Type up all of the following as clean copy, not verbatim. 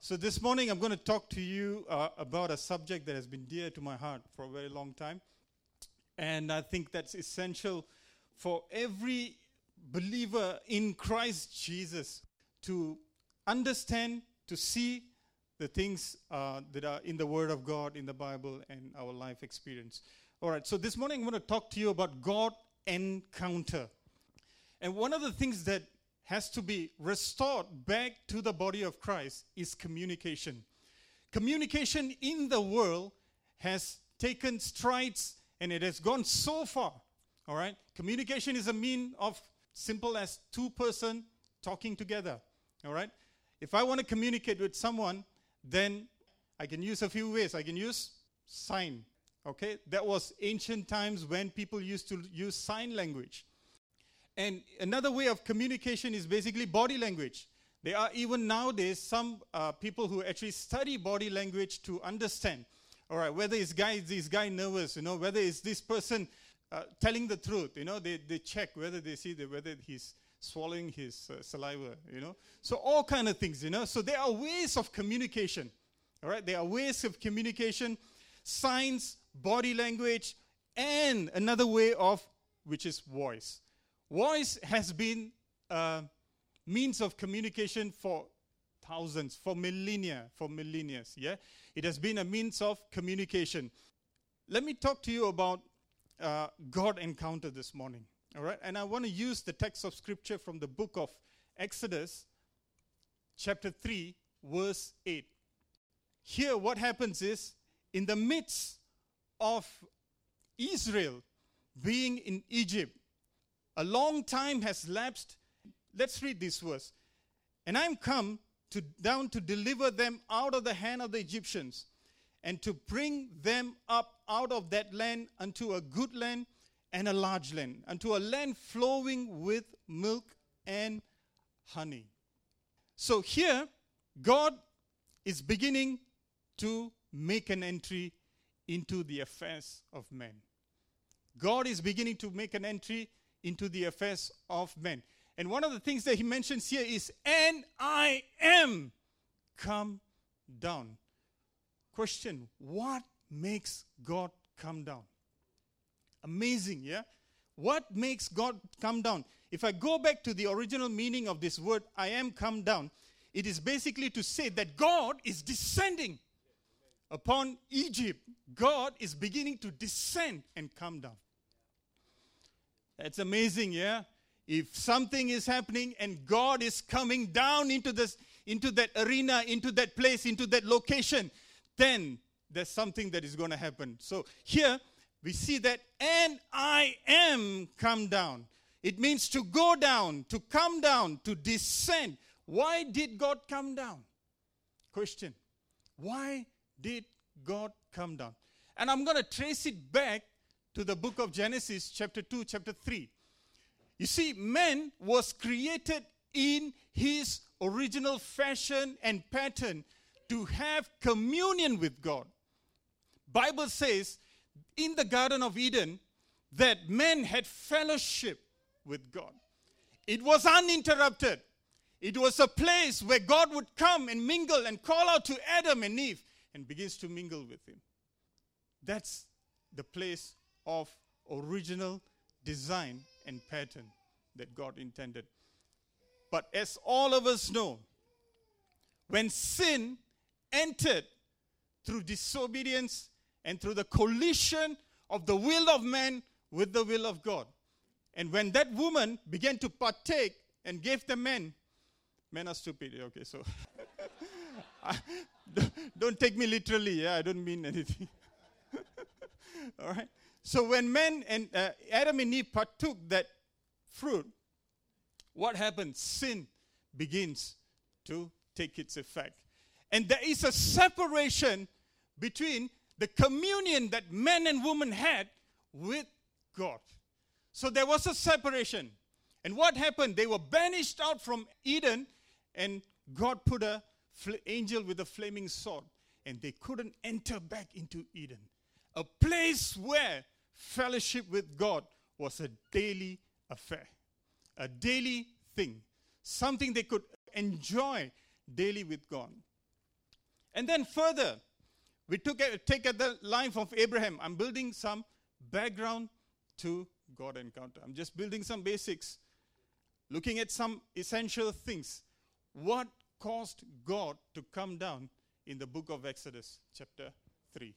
So this morning I'm going to talk to you about a subject that has been dear to my heart for a very long time. And I think that's essential for every believer in Christ Jesus to understand, to see the things that are in the Word of God, in the Bible, and our life experience. All right, so this morning I'm going to talk to you about God encounter. And one of the things that has to be restored back to the body of Christ is communication. Communication in the world has taken strides and it has gone so far. All right? Communication is a mean of simple as two person talking together. All right? If I want to communicate with someone, then I can use a few ways. I can use sign. Okay? That was ancient times when people used to use sign language. And another way of communication is basically body language. There are even nowadays some people who actually study body language to understand. All right, whether is this guy nervous, whether it's this person telling the truth, they check whether they see whether he's swallowing his saliva, So all kind of things, So there are ways of communication. All right, there are ways of communication, signs, body language, and another way which is voice. Voice has been a means of communication for thousands, for millennia, yeah? It has been a means of communication. Let me talk to you about God encounter this morning, all right? And I want to use the text of Scripture from the book of Exodus, chapter 3, verse 8. Here what happens is, in the midst of Israel being in Egypt, a long time has lapsed. Let's read this verse. And I am come down to deliver them out of the hand of the Egyptians, and to bring them up out of that land unto a good land and a large land, unto a land flowing with milk and honey. So here, God is beginning to make an entry into the affairs of men. God is beginning to make an entry into the affairs of men. And one of the things that he mentions here is, and I am come down. Question, what makes God come down? Amazing, yeah? What makes God come down? If I go back to the original meaning of this word, I am come down, it is basically to say that God is descending upon Egypt. God is beginning to descend and come down. That's amazing, yeah? If something is happening and God is coming down into that arena, into that place, into that location, then there's something that is going to happen. So here we see that, and I am come down. It means to go down, to come down, to descend. Why did God come down? Question. Why did God come down? And I'm going to trace it back to the book of Genesis, chapter 2, chapter 3. You see, man was created in his original fashion and pattern to have communion with God. Bible says in the Garden of Eden that man had fellowship with God. It was uninterrupted. It was a place where God would come and mingle and call out to Adam and Eve and begins to mingle with him. That's the place of original design and pattern that God intended. But as all of us know, when sin entered through disobedience and through the collision of the will of man with the will of God, and when that woman began to partake and gave the men are stupid, okay, so don't take me literally, yeah, I don't mean anything. All right. So when men and Adam and Eve partook that fruit, what happens? Sin begins to take its effect. And there is a separation between the communion that men and women had with God. So there was a separation. And what happened? They were banished out from Eden, and God put an angel with a flaming sword, and they couldn't enter back into Eden. A place where fellowship with God was a daily affair, a daily thing, something they could enjoy daily with God. And then further, we take at the life of Abraham. I'm building some background to God encounter. I'm just building some basics, looking at some essential things. What caused God to come down in the book of Exodus, chapter 3?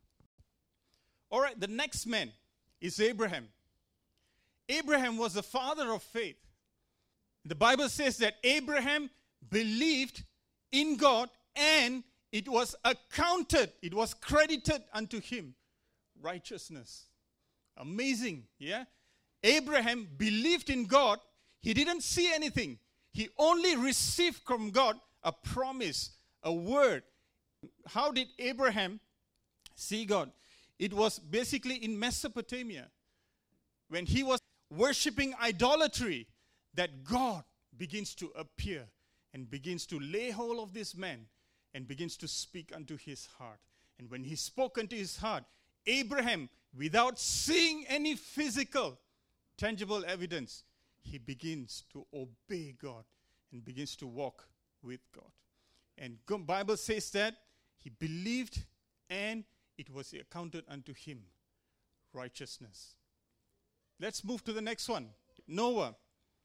All right, the next man is Abraham. Abraham was the father of faith. The Bible says that Abraham believed in God and it was accounted, it was credited unto him righteousness. Amazing, yeah? Abraham believed in God. He didn't see anything. He only received from God a promise, a word. How did Abraham see God? It was basically in Mesopotamia, when he was worshiping idolatry, that God begins to appear and begins to lay hold of this man and begins to speak unto his heart. And when he spoke unto his heart, Abraham, without seeing any physical, tangible evidence, he begins to obey God and begins to walk with God. And the Bible says that he believed and it was accounted unto him righteousness. Let's move to the next one. Noah.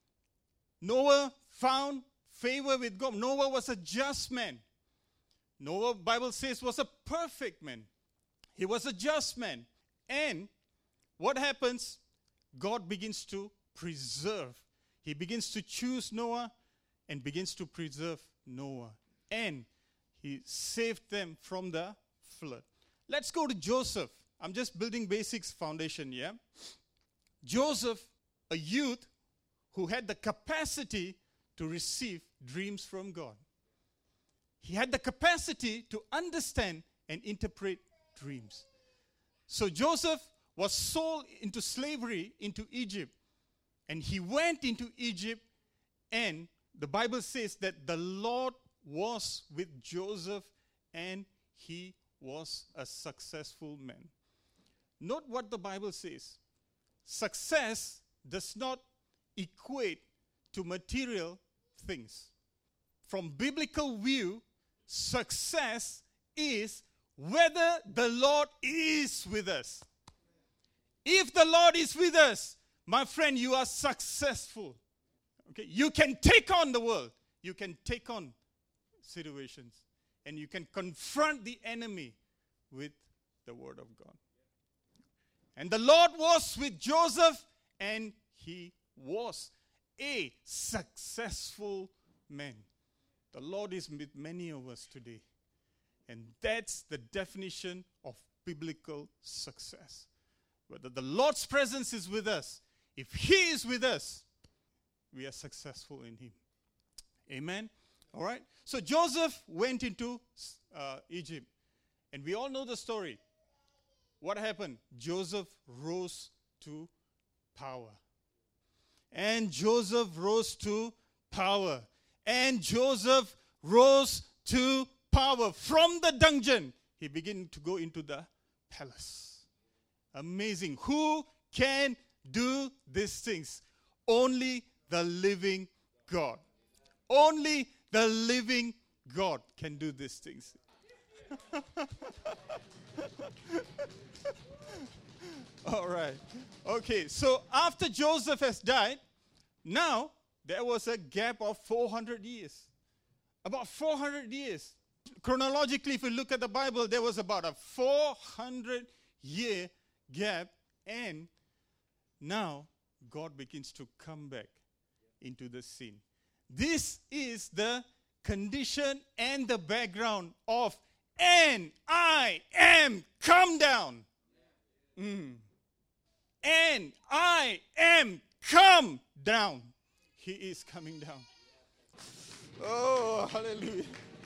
Noah found favor with God. Noah was a just man. Noah, Bible says, was a perfect man. He was a just man. And what happens? God begins to preserve. He begins to choose Noah and begins to preserve Noah. And he saved them from the flood. Let's go to Joseph. I'm just building basics foundation, yeah? Joseph, a youth who had the capacity to receive dreams from God. He had the capacity to understand and interpret dreams. So Joseph was sold into slavery into Egypt. And he went into Egypt, and the Bible says that the Lord was with Joseph and he was a successful man. Note what the Bible says. Success does not equate to material things. From biblical view, success is whether the Lord is with us. If the Lord is with us, my friend, you are successful. Okay? You can take on the world. You can take on situations. And you can confront the enemy with the word of God. And the Lord was with Joseph, and he was a successful man. The Lord is with many of us today. And that's the definition of biblical success. Whether the Lord's presence is with us, if he is with us, we are successful in him. Amen? All right? So Joseph went into Egypt. And we all know the story. What happened? Joseph rose to power. And Joseph rose to power. And Joseph rose to power. From the dungeon, he began to go into the palace. Amazing. Who can do these things? Only the living God. Only the living God can do these things. All right. Okay, so after Joseph has died, now there was a gap of 400 years. About 400 years. Chronologically, if you look at the Bible, there was about a 400-year gap. And now God begins to come back into the scene. This is the condition and the background of "and I am come down." And I am come down. He is coming down. Oh, hallelujah.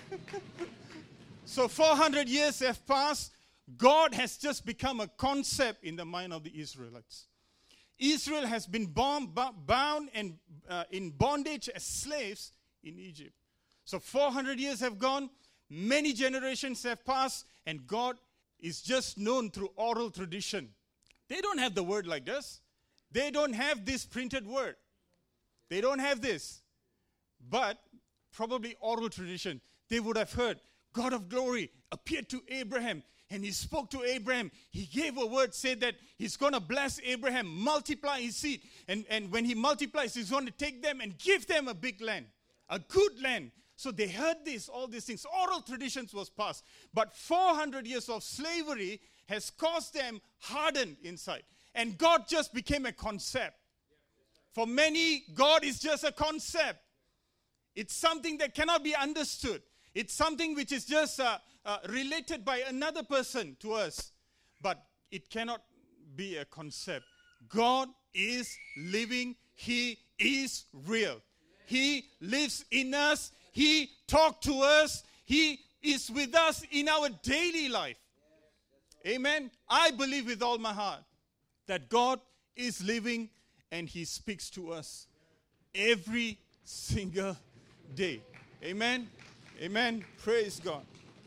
So 400 years have passed. God has just become a concept in the mind of the Israelites. Israel has been bound and in bondage as slaves in Egypt. So 400 years have gone. Many generations have passed. And God is just known through oral tradition. They don't have the word like this. They don't have this printed word. They don't have this. But probably oral tradition. They would have heard God of glory, appeared to Abraham. And he spoke to Abraham. He gave a word, said that he's going to bless Abraham, multiply his seed. And when he multiplies, he's going to take them and give them a big land, a good land. So they heard all these things. Oral traditions was passed. But 400 years of slavery has caused them hardened inside. And God just became a concept. For many, God is just a concept. It's something that cannot be understood. It's something which is just related by another person to us. But it cannot be a concept. God is living. He is real. He lives in us. He talks to us. He is with us in our daily life. Amen. I believe with all my heart that God is living and He speaks to us every single day. Amen. Amen. Praise God.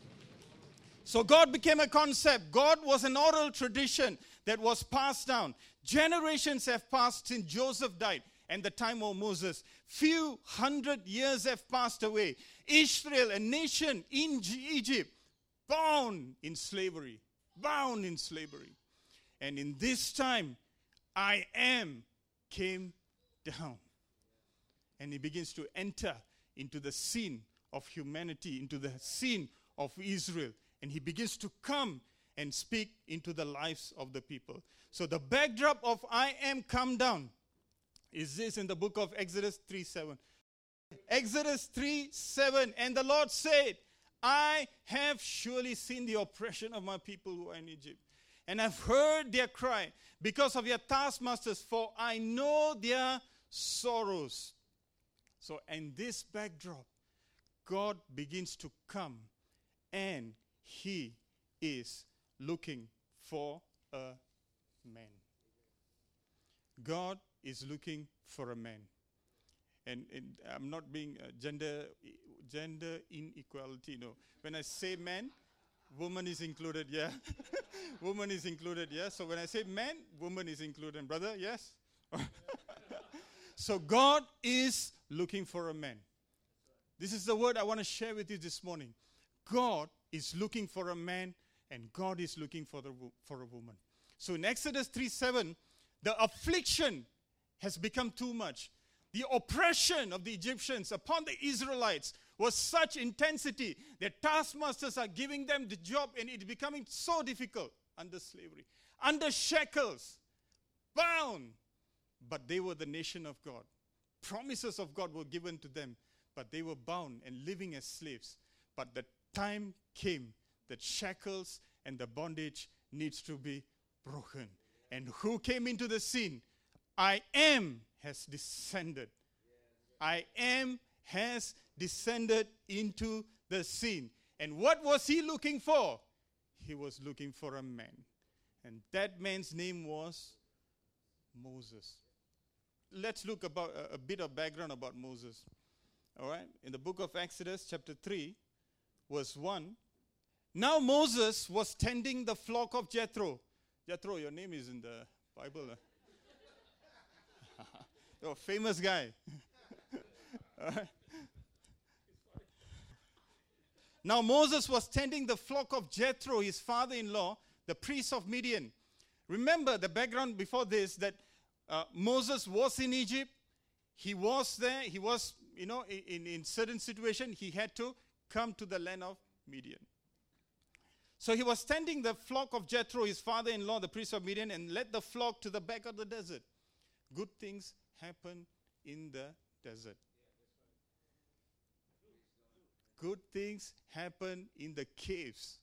So God became a concept. God was an oral tradition that was passed down. Generations have passed since Joseph died and the time of Moses. Few hundred years have passed away. Israel, a nation in Egypt, bound in slavery. Bound in slavery. And in this time, I Am came down. And He begins to enter into the scene of humanity, into the scene of Israel. And He begins to come and speak into the lives of the people. So the backdrop of I Am come down is this in the book of Exodus 3:7. Exodus 3:7. And the Lord said, I have surely seen the oppression of my people who are in Egypt. And I've heard their cry because of your taskmasters, for I know their sorrows. So in this backdrop, God begins to come and He is looking for a man. God is looking for a man. And I'm not being gender inequality, no. When I say man, woman is included, yeah. Woman is included, yeah. So when I say man, woman is included. Brother, yes? So God is looking for a man. This is the word I want to share with you this morning. God is looking for a man and God is looking for a woman. So in Exodus 3:7, the affliction has become too much. The oppression of the Egyptians upon the Israelites was such intensity that taskmasters are giving them the job and it's becoming so difficult under slavery, under shackles, bound. But they were the nation of God. Promises of God were given to them, but they were bound and living as slaves. But the time came that shackles and the bondage needs to be broken. And who came into the scene? I Am has descended. I Am has descended into the scene. And what was He looking for? He was looking for a man. And that man's name was Moses. Let's look about a bit of background about Moses. All right? In the book of Exodus, chapter 3, verse 1. Now Moses was tending the flock of Jethro. Jethro, your name is in the Bible. You're a famous guy. Now Moses was tending the flock of Jethro, his father-in-law, the priest of Midian. Remember the background before this, that Moses was in Egypt. He was there. He was, in certain situation, he had to come to the land of Midian. So he was tending the flock of Jethro, his father-in-law, the priest of Midian, and led the flock to the back of the desert. Good things happen in the desert. Good things happen in the caves.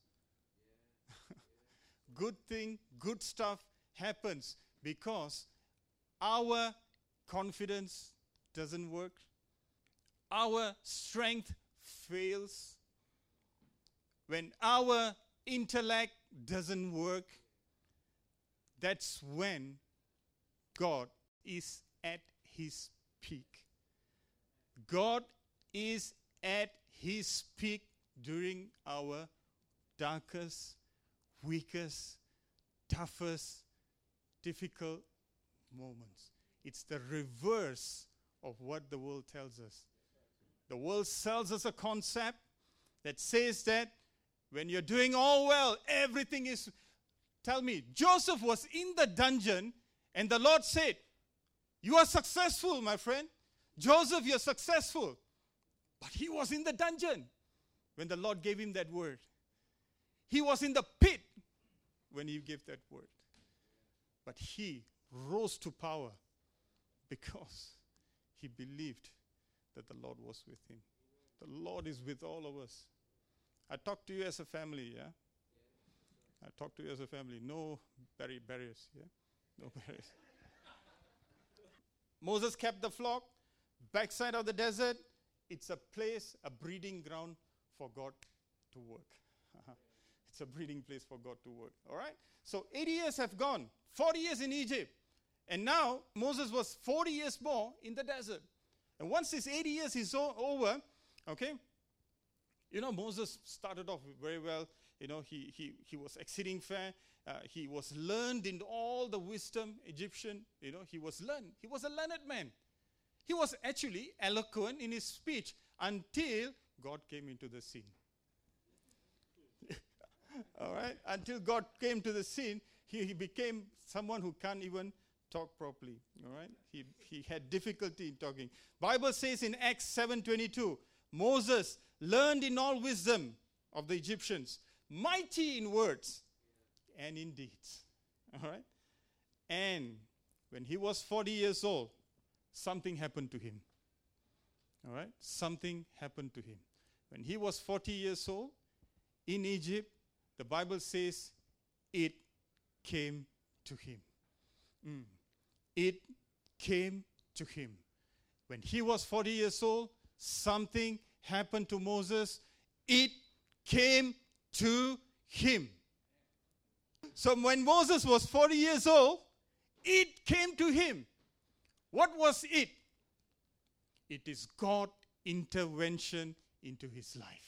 Good stuff happens because our confidence doesn't work. Our strength fails. When our intellect doesn't work, that's when God is at His peak. God is at His peak during our darkest, weakest, toughest, difficult moments. It's the reverse of what the world tells us. The world sells us a concept. that says that when you're doing all well, everything is... Tell me, Joseph was in the dungeon and the Lord said, you are successful, my friend. Joseph, you're successful. But he was in the dungeon when the Lord gave him that word. He was in the pit when he gave that word. But he rose to power because he believed that the Lord was with him. The Lord is with all of us. I talk to you as a family, yeah? I talk to you as a family. No barriers, yeah? No barriers. Moses kept the flock, backside of the desert. It's a place, a breeding ground for God to work. It's a breeding place for God to work. All right? So 80 years have gone. 40 years in Egypt. And now Moses was 40 years more in the desert. And once this 80 years is over, okay, Moses started off very well. He was exceeding fair. He was learned in all the wisdom Egyptian. He was learned. He was a learned man. He was actually eloquent in his speech until God came into the scene. All right? Until God came to the scene, he became someone who can't even talk properly. All right? He had difficulty in talking. Bible says in Acts 7:22, Moses learned in all wisdom of the Egyptians, mighty in words and in deeds. All right? And when he was 40 years old, something happened to him. All right? Something happened to him. When he was 40 years old, in Egypt, the Bible says it came to him. It came to him. When he was 40 years old, something happened to Moses. It came to him. So when Moses was 40 years old, it came to him. What was it? It is God's intervention into his life.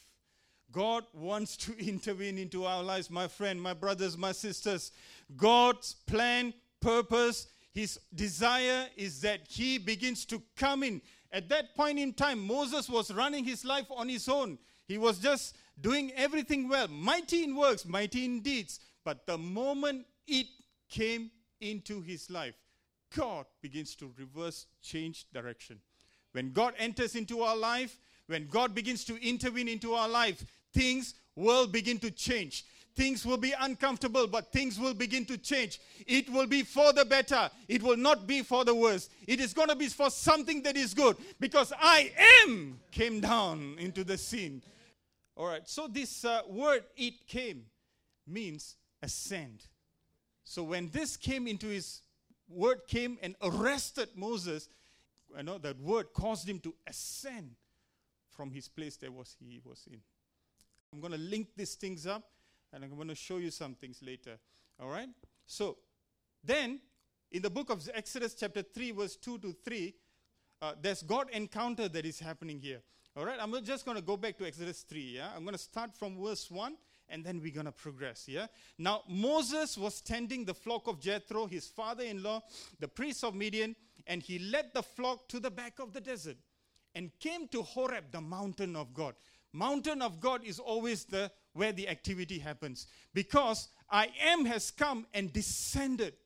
God wants to intervene into our lives, my friend, my brothers, my sisters. God's plan, purpose, his desire is that he begins to come in. At that point in time, Moses was running his life on his own. He was just doing everything well, mighty in works, mighty in deeds. But the moment it came into his life, God begins to reverse, change direction. When God enters into our life, when God begins to intervene into our life, things will begin to change. Things will be uncomfortable, but things will begin to change. It will be for the better. It will not be for the worse. It is going to be for something that is good, because I am came down into the scene. All right, so this word, it came, means ascend. So when this came into his word came and arrested Moses, that word caused him to ascend from his place that he was in. I'm going to link these things up, and I'm going to show you some things later. All right? So, then, in the book of Exodus chapter 3, verse 2 to 3, there's God encounter that is happening here. All right? I'm just going to go back to Exodus 3, yeah? I'm going to start from verse 1, and then we're going to progress, yeah? Now, Moses was tending the flock of Jethro, his father-in-law, the priest of Midian, and he led the flock to the back of the desert and came to Horeb, the mountain of God. Mountain of God is always where the activity happens, because I am has come and descended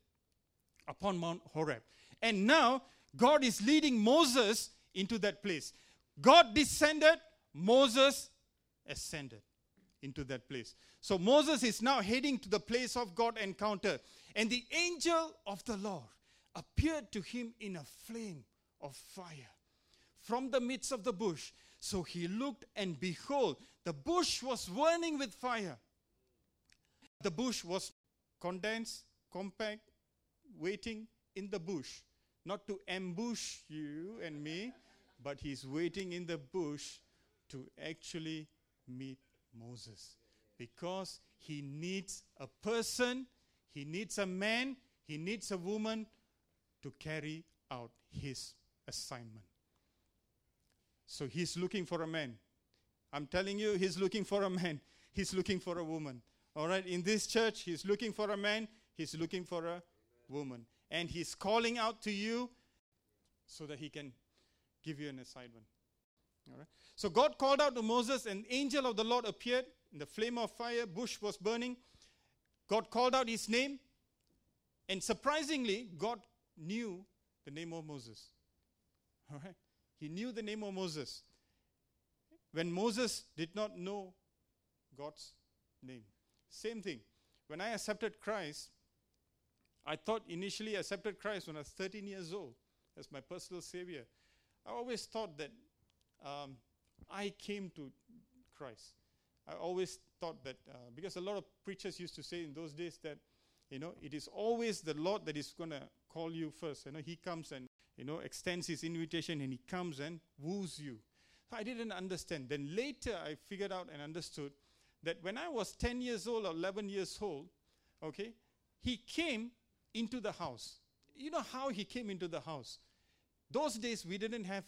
upon Mount Horeb. And now God is leading Moses into that place. God descended, Moses ascended into that place. So Moses is now heading to the place of God encounter. And the angel of the Lord appeared to him in a flame of fire from the midst of the bush. So he looked, and behold, the bush was burning with fire. The bush was condensed, compact, waiting in the bush. Not to ambush you and me, but he's waiting in the bush to actually meet Moses. Because he needs a person, he needs a man, he needs a woman to carry out his assignment. So he's looking for a man. I'm telling you, he's looking for a man. He's looking for a woman. All right, in this church, he's looking for a man. He's looking for a woman. And he's calling out to you so that he can give you an assignment. All right. So God called out to Moses, and angel of the Lord appeared in the flame of fire. Bush was burning. God called out his name, and surprisingly, God knew the name of Moses. All right. He knew the name of Moses when Moses did not know God's name. Same thing. When I accepted Christ, I thought initially I accepted Christ when I was 13 years old as my personal Savior. I always thought that I came to Christ. I always thought that, because a lot of preachers used to say in those days that, it is always the Lord that is going to call you first. He comes and, extends his invitation, and he comes and woos you. I didn't understand. Then later I figured out and understood that when I was 10 years old or 11 years old, okay, he came into the house. You know how he came into the house? Those days we didn't have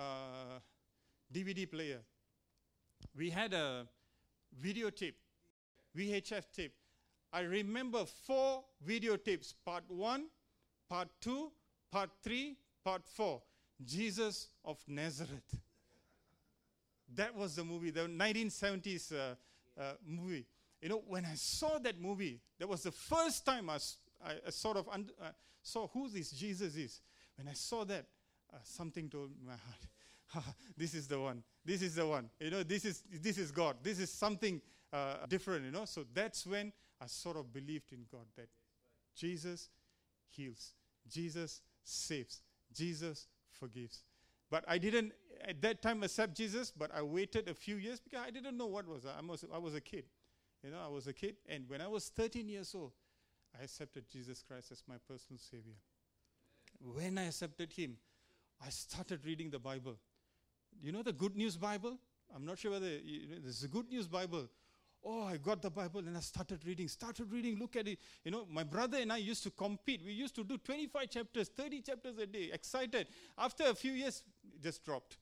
DVD player. We had a videotape, VHF tape. I remember 4 videotapes, part 1, part 2, part 3, part 4. Jesus of Nazareth. That was the movie, the 1970s movie. When I saw that movie, that was the first time I sort of saw who this Jesus is. When I saw that, something told my heart, this is the one. This is the one. This is God. This is something different. So that's when I sort of believed in God, that Jesus heals, Jesus saves, Jesus forgives. But I didn't at that time accept Jesus, but I waited a few years because I didn't know what was. I was a kid. I was a kid, and when I was 13 years old, I accepted Jesus Christ as my personal Savior. When I accepted him, I started reading the Bible. The Good News Bible? I'm not sure whether there's a Good News Bible. Oh, I got the Bible and I started reading, look at it. My brother and I used to compete. We used to do 25 chapters, 30 chapters a day, excited. After a few years, it just dropped.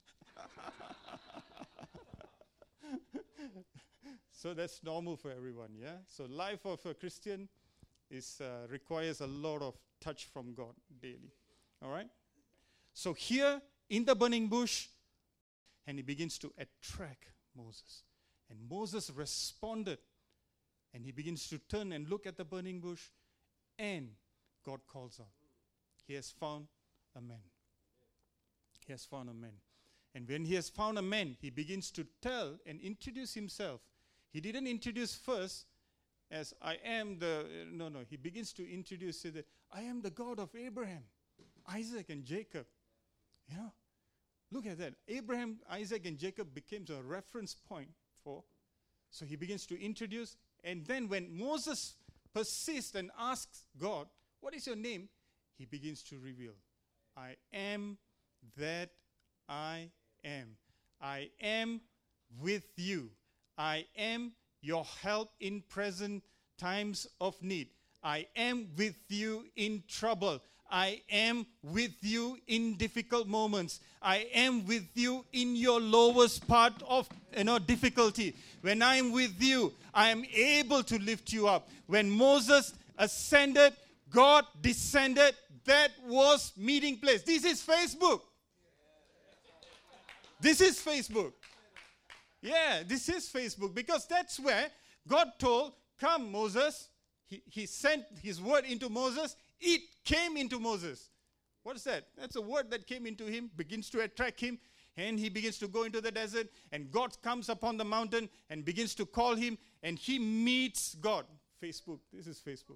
So that's normal for everyone, yeah? So life of a Christian requires a lot of touch from God daily, all right? So here in the burning bush, and he begins to attract Moses. And Moses responded, and he begins to turn and look at the burning bush, and God calls out. He has found a man. He has found a man. And when he has found a man, he begins to tell and introduce himself. He didn't introduce first as I am the, no, he begins to introduce, say that I am the God of Abraham, Isaac, and Jacob. Look at that. Abraham, Isaac, and Jacob becomes a reference point for. So he begins to introduce. And then when Moses persists and asks God, what is your name? He begins to reveal, I am that I am. I am with you. I am your help in present times of need. I am with you in trouble. I am with you in difficult moments. I am with you in your lowest part of difficulty. When I am with you, I am able to lift you up. When Moses ascended, God descended. That was meeting place. This is Facebook. This is Facebook. Yeah, this is Facebook, because that's where God told, come Moses. He sent his word into Moses. It came into Moses. What is that? That's a word that came into him, begins to attract him, and he begins to go into the desert, and God comes upon the mountain and begins to call him, and he meets God. Facebook. This is Facebook.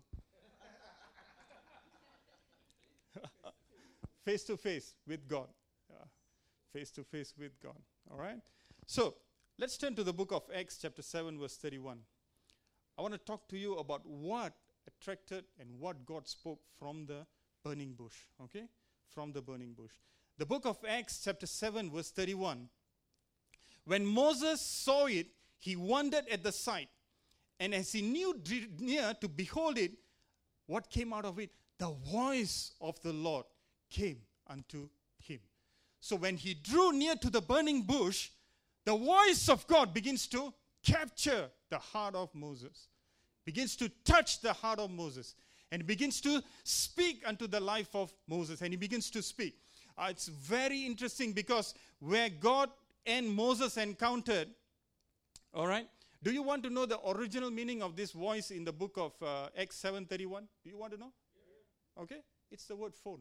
Face to face with God. Face to face with God. All right? So, let's turn to the book of Acts chapter 7 verse 31. I want to talk to you about what attracted and what God spoke from the burning bush. Okay? From the burning bush. The book of Acts chapter 7 verse 31. When Moses saw it, he wondered at the sight. And as he drew near to behold it, what came out of it? The voice of the Lord came unto him. So when he drew near to the burning bush, the voice of God begins to capture the heart of Moses, begins to touch the heart of Moses, and begins to speak unto the life of Moses, and he begins to speak. It's very interesting because where God and Moses encountered, all right? Do you want to know the original meaning of this voice in the book of Acts 7:31? Do you want to know? Okay? It's the word phone.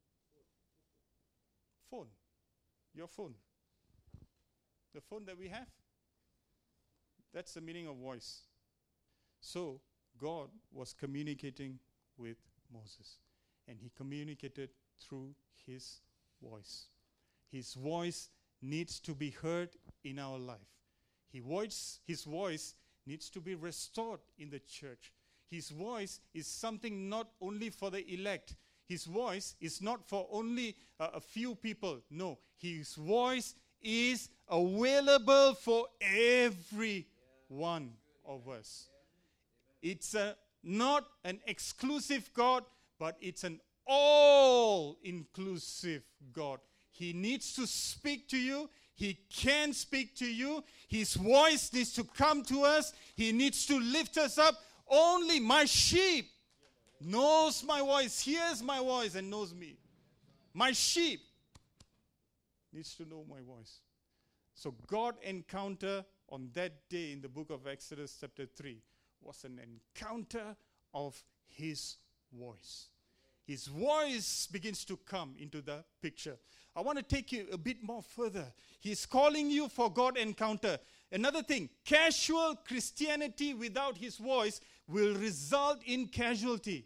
Phone. Your phone. The phone that we have. That's the meaning of voice. So, God was communicating with Moses. And he communicated through his voice. His voice needs to be heard in our life. His voice needs to be restored in the church. His voice is something not only for the elect. His voice is not for only a few people. No, his voice is available for every one of us. It's not an exclusive God, but it's an all-inclusive God. He needs to speak to you. He can speak to you. His voice needs to come to us. He needs to lift us up. Only my sheep knows my voice, hears my voice, and knows me. My sheep needs to know my voice. So God encounter on that day in the book of Exodus chapter 3 was an encounter of his voice. His voice begins to come into the picture. I want to take you a bit more further. He's calling you for God encounter. Another thing, casual Christianity without his voice will result in casualty.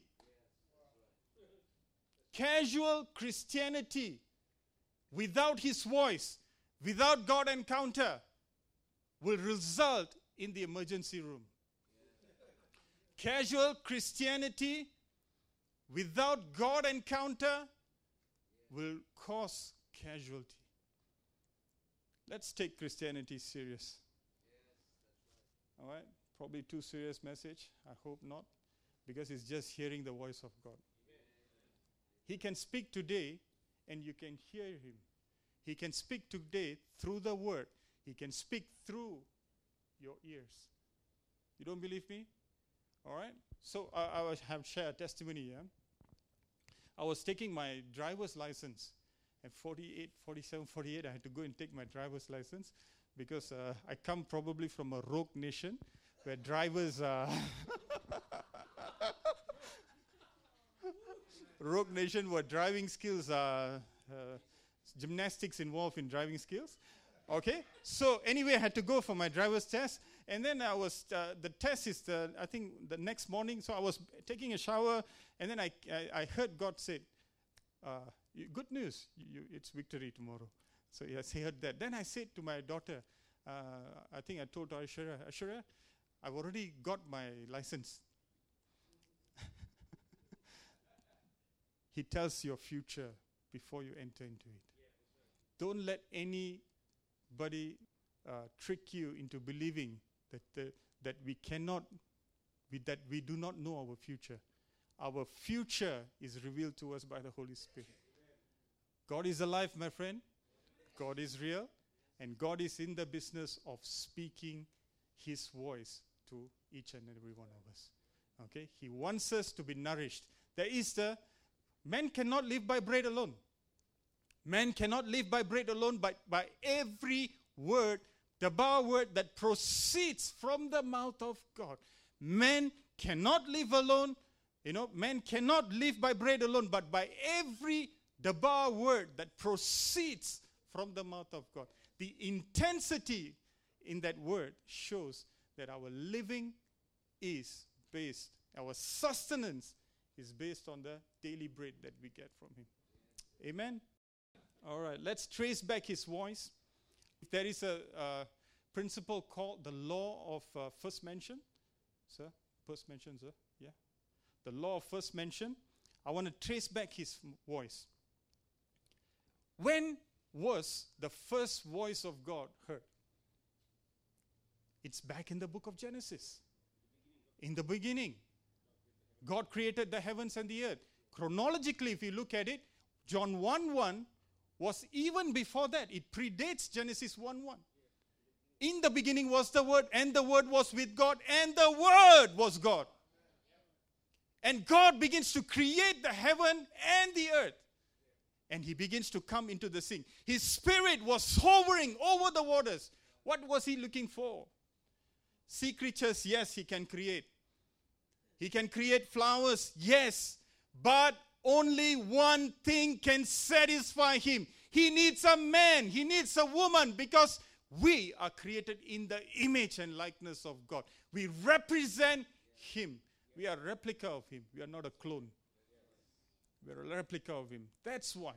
Casual Christianity without his voice, without God encounter, will result in the emergency room. Casual Christianity without God encounter will cause casualty. Let's take Christianity serious. All right? Probably too serious message. I hope not. Because it's just hearing the voice of God. He can speak today and you can hear him. He can speak today through the word. He can speak through your ears. You don't believe me? All right? So I will have share a testimony here. I was taking my driver's license at 47, 48. I had to go and take my driver's license because I come probably from a rogue nation where drivers rogue nation where driving skills are gymnastics involved in driving skills. Okay, so anyway, I had to go for my driver's test, and then I was the test is I think the next morning. So I was taking a shower, and then I heard God said, "Good news, it's victory tomorrow." So yes, he heard that. Then I said to my daughter, I think I told Aishwarya, I've already got my license. He tells your future before you enter into it. Don't let anybody trick you into believing that we do not know our future. Our future is revealed to us by the Holy Spirit. God is alive, my friend. God is real. And God is in the business of speaking his voice to each and every one of us. Okay? He wants us to be nourished. Man cannot live by bread alone. Man cannot live by bread alone, but by every word, the bar word that proceeds from the mouth of God. Man cannot live alone. Man cannot live by bread alone, but by every dabar word that proceeds from the mouth of God. The intensity in that word shows that our living is based, our sustenance is based on the daily bread that we get from him. Amen? All right, let's trace back his voice. There is a principle called the law of first mention. Sir? First mention, sir? Yeah. The law of first mention. I want to trace back his voice. When was the first voice of God heard? It's back in the book of Genesis. In the beginning, God created the heavens and the earth. Chronologically, if you look at it, John 1:1 was even before that. It predates Genesis 1:1. In the beginning was the Word, and the Word was with God, and the Word was God. And God begins to create the heaven and the earth. and he begins to come into the scene. His spirit was hovering over the waters. What was he looking for? Sea creatures, yes, he can create. He can create flowers, yes. But only one thing can satisfy him. He needs a man. He needs a woman, because we are created in the image and likeness of God. We represent him. We are a replica of him. We are not a clone. We are a replica of him. That's why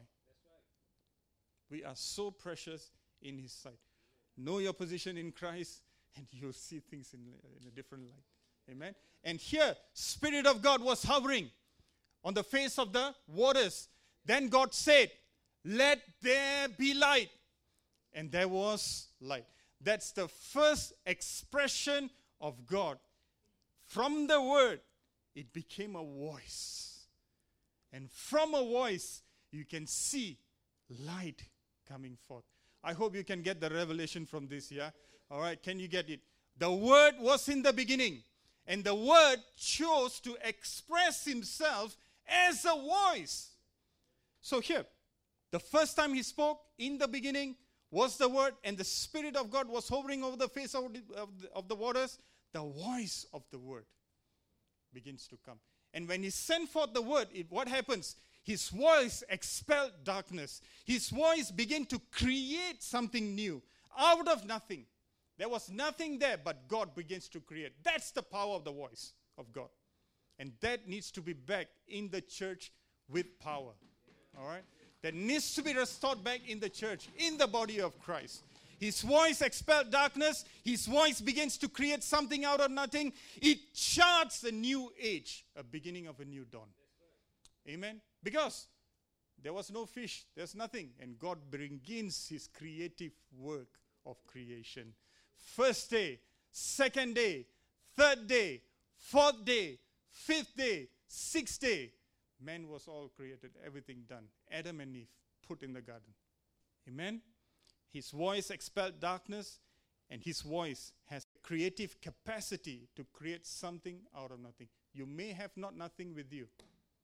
we are so precious in his sight. Know your position in Christ, and you'll see things in a different light. Amen. And here, Spirit of God was hovering on the face of the waters. Then God said, "Let there be light." And there was light. That's the first expression of God. From the word, it became a voice. And from a voice, you can see light coming forth. I hope you can get the revelation from this, yeah? All right, can you get it? The word was in the beginning. And the word chose to express himself as a voice. So here, the first time he spoke, in the beginning, was the word, and the Spirit of God was hovering over the face of the waters. The voice of the word begins to come. And when he sent forth the word, what happens? His voice expelled darkness. His voice began to create something new out of nothing. There was nothing there, but God begins to create. That's the power of the voice of God. And that needs to be backed in the church with power. All right? That needs to be restored back in the church, in the body of Christ. His voice expelled darkness. His voice begins to create something out of nothing. It charts a new age, a beginning of a new dawn. Amen? Because there was no fish, there's nothing. And God begins his creative work of creation. First day, second day, third day, fourth day, fifth day, sixth day. Man was all created, everything done. Adam and Eve put in the garden. Amen? His voice expelled darkness, and his voice has creative capacity to create something out of nothing. You may have not nothing with you,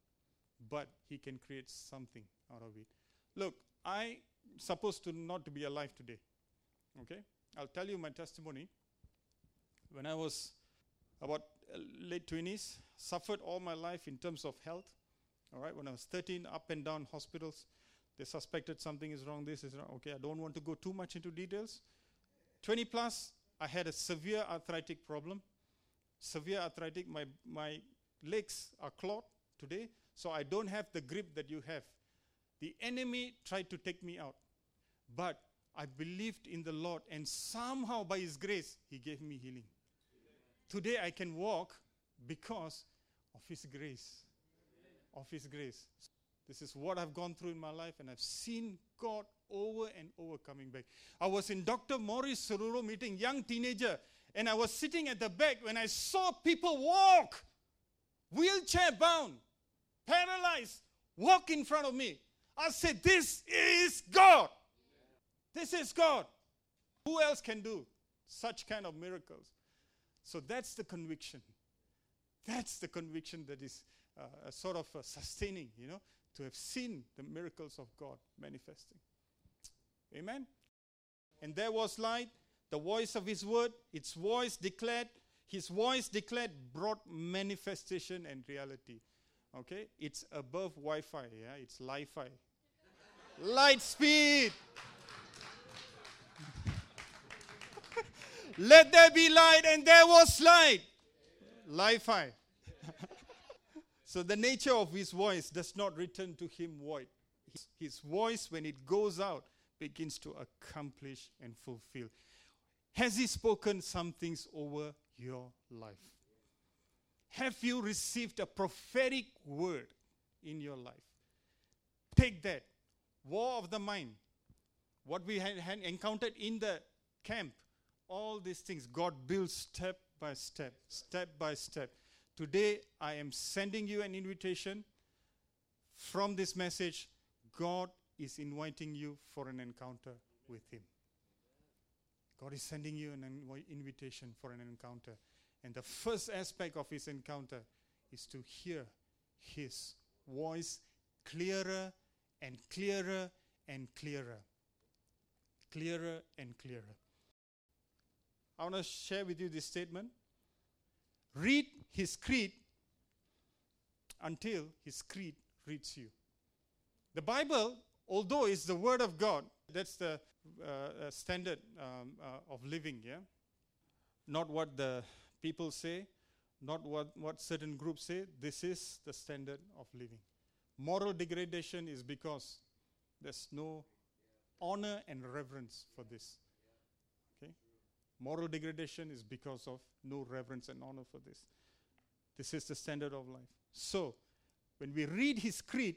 but he can create something out of it. Look, I'm supposed to not to be alive today. Okay? I'll tell you my testimony. When I was about late 20s, suffered all my life in terms of health. All right, when I was 13, up and down hospitals, they suspected something is wrong, this is wrong. Okay, I don't want to go too much into details. 20 plus, I had a severe arthritic problem. Severe arthritic, my legs are clawed today, so I don't have the grip that you have. The enemy tried to take me out, but I believed in the Lord, and somehow by his grace, he gave me healing. Today I can walk because of his grace. Of his grace. This is what I've gone through in my life, and I've seen God over and over coming back. I was in Dr. Maurice Soruro meeting, young teenager, and I was sitting at the back when I saw people walk, wheelchair bound, paralyzed, walk in front of me. I said, this is God. This is God. Who else can do such kind of miracles? So that's the conviction. That's the conviction that is sort of sustaining, to have seen the miracles of God manifesting. Amen? And there was light, the voice of his word, his voice declared brought manifestation and reality. Okay? It's above Wi-Fi, yeah? It's Li-Fi. Light speed! Let there be light, and there was light. Li-Fi. So the nature of his voice does not return to him void. His voice, when it goes out, begins to accomplish and fulfill. Has he spoken some things over your life? Have you received a prophetic word in your life? Take that. War of the mind. What we had encountered in the camp. All these things God builds step by step, step by step. Today, I am sending you an invitation. From this message, God is inviting you for an encounter with him. God is sending you an invitation for an encounter. And the first aspect of his encounter is to hear his voice clearer and clearer and clearer. Clearer and clearer. I want to share with you this statement. Read his creed until his creed reads you. The Bible, although it's the Word of God, that's the standard of living, yeah? Not what the people say, not what certain groups say. This is the standard of living. Moral degradation is because there's no honor and reverence for this. Okay? Moral degradation is because of no reverence and honor for this. This is the standard of life. So, when we read his creed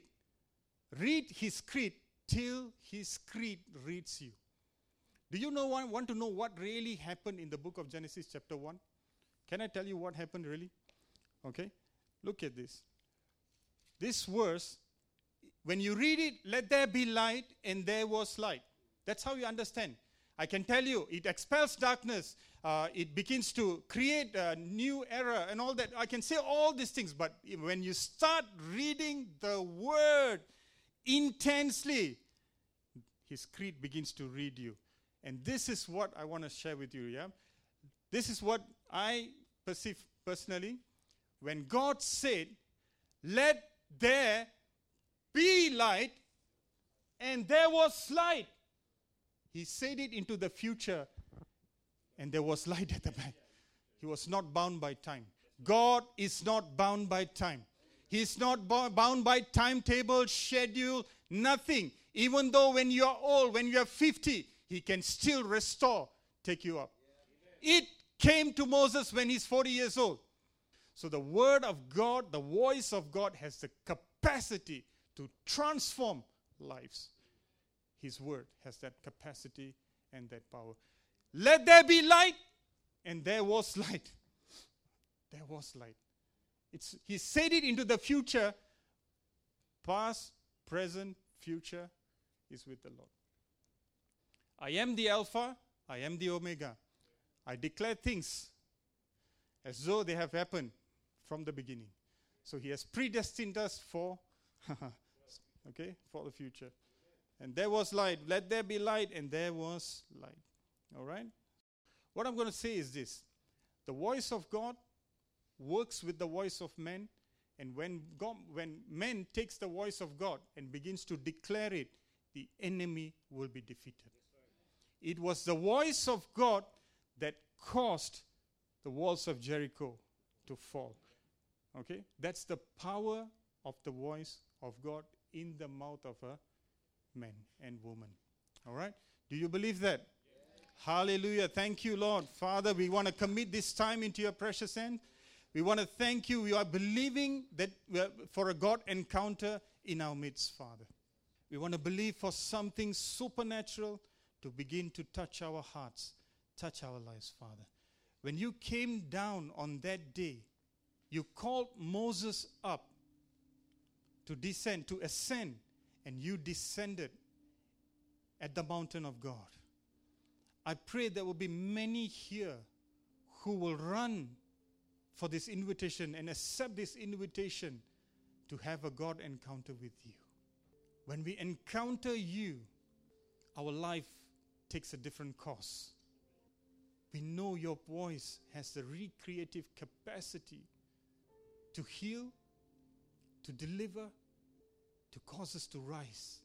till his creed reads you. Do you want to know what really happened in the book of Genesis chapter 1? Can I tell you what happened really? Okay? Look at this. This verse, when you read it, let there be light, and there was light. That's how you understand. I can tell you, it expels darkness. It begins to create a new era and all that. I can say all these things, but when you start reading the word intensely, his creed begins to read you. And this is what I want to share with you, yeah? This is what I perceive personally. When God said, let there be light, and there was light. He said it into the future, and there was light at the back. He was not bound by time. God is not bound by time. He is not bound by timetable, schedule, nothing. Even though when you are old, when you are 50, he can still restore, take you up. It came to Moses when he's 40 years old. So the word of God, the voice of God has the capacity to transform lives. His word has that capacity and that power. Let there be light, and there was light. There was light. He said it into the future. Past, present, future is with the Lord. I am the Alpha, I am the Omega. I declare things as though they have happened from the beginning. So he has predestined us for the future. And there was light. Let there be light, and there was light. All right? What I'm going to say is this. The voice of God works with the voice of men, and when man takes the voice of God and begins to declare it, the enemy will be defeated. It was the voice of God that caused the walls of Jericho to fall. Okay? That's the power of the voice of God in the mouth of a man and woman. All right? Do you believe that? Yeah. Hallelujah. Thank you, Lord. Father, we want to commit this time into your precious hand. We want to thank you. We are believing that for a God encounter in our midst, Father. We want to believe for something supernatural to begin to touch our hearts, touch our lives, Father. When you came down on that day, you called Moses up to descend, to ascend, and you descended at the mountain of God. I pray there will be many here who will run for this invitation and accept this invitation to have a God encounter with you. When we encounter you, our life takes a different course. We know your voice has the recreative capacity to heal, to deliver, to cause us to rise.